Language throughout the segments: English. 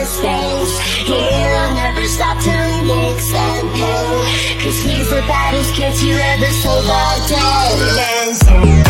space. He'll never stop doing gigs and pay, 'cause he's the baddest kid you ever sold all day.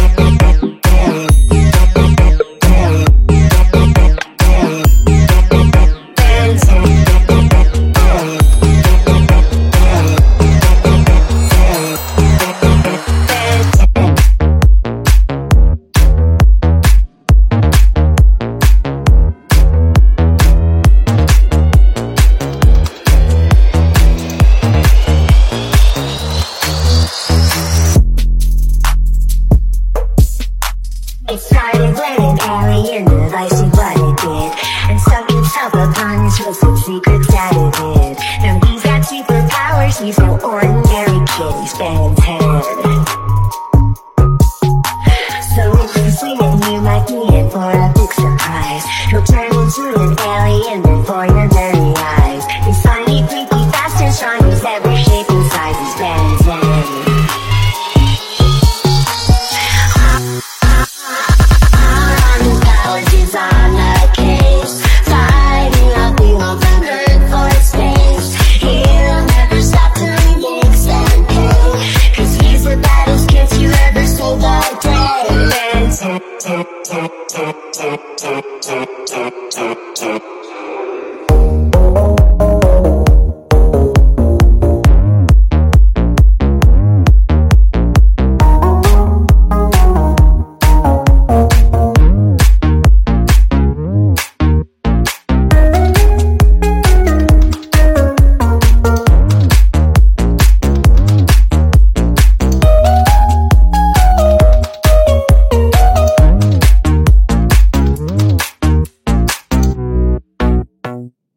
It started when an alien device he what it did, and stuck itself upon his twisted secret that it did. Now he's got superpowers, he's no ordinary kid, he's Ben 10. So if you see him, you might need it for a big surprise. He'll turn into an alien before your very eyes. He's funny, creepy, fast and strong, he's every shape and size, he's Ben 10. Tap, tap, tap, tap, tap, tap, tap, tap, tap.